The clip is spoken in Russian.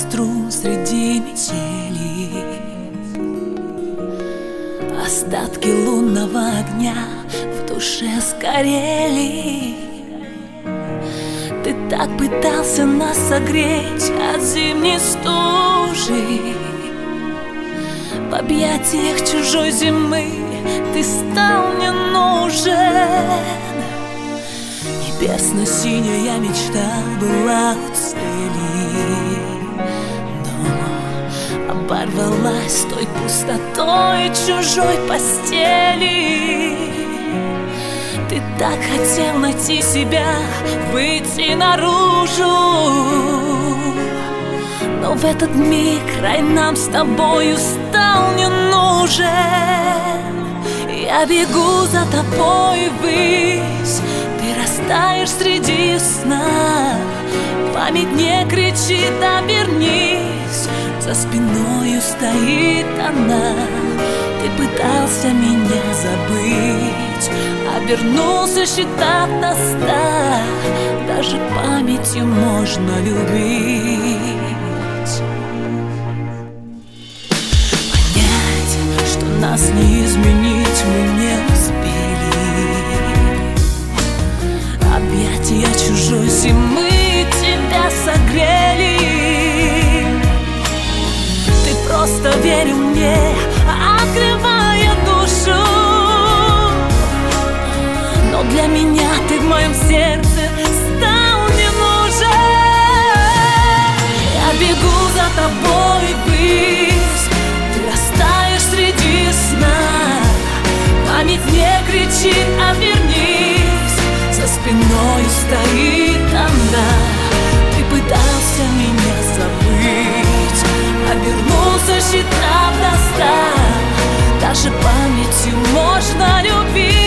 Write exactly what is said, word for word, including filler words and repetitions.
струн среди метели. Остатки лунного огня в душе сгорели. Ты так пытался нас согреть от зимней стужи. В объятиях чужой зимы ты стал мне нужен. Небесно-синяя мечта была у цели, но оборвалась той пустотой чужой постели. Ты так хотел найти себя, выйти наружу, но в этот миг рай нам с тобою стал не нужен. Я бегу за тобой ввысь, ты растаешь среди сна. Память не кричит, обернись, за спиною стоит она. Ты пытался меня забыть, обернулся, считав на ста. Даже памятью можно любить. Понять, что нас не изменить, мы не успели. Объятия чужой зимы тебя согрели. Ты просто верил мне, открывая душу, но для меня ты в моем сердце стал не нужен. Я бегу за тобой ввысь, ты растаешь среди сна. Память не кричит, обернись, за спиной стоит она. Ты пытался меня забыть, обернулся, считав до ста. Даже памятью можно любить.